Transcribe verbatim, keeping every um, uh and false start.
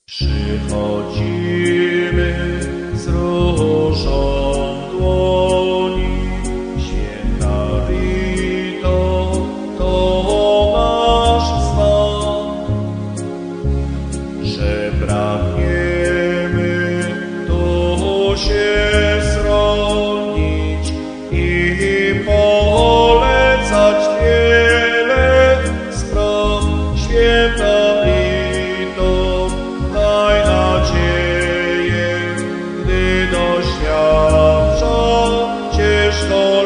Przychodzimy z różą w dłoni, święta Rito, to nasz znak, że pragniemy tu się schronić i polecać wiele spraw. Święta Rito, daj nadzieję, gdy doświadcza ciężką